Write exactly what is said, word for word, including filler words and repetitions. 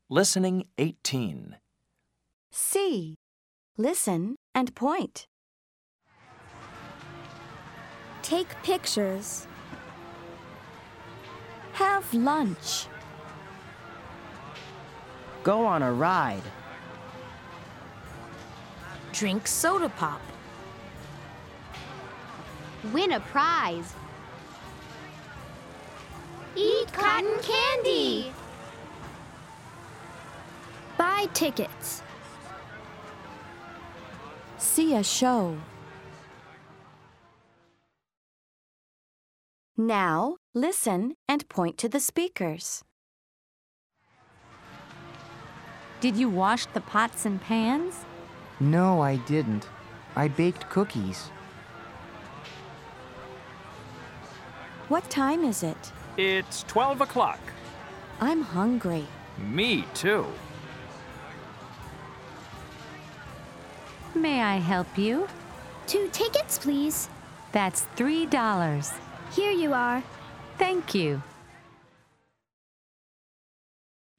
Listening eighteen. C. Listen and point. Take pictures. Have lunch. Go on a ride. Drink soda pop. Win a prize. Eat cotton candy. Buy tickets. See a show. Now, listen and point to the speakers. Did you wash the pots and pans? No, I didn't. I baked cookies. What time is it? It's twelve o'clock. I'm hungry. Me too. May I help you? Two tickets, please. That's three dollars. Here you are. Thank you.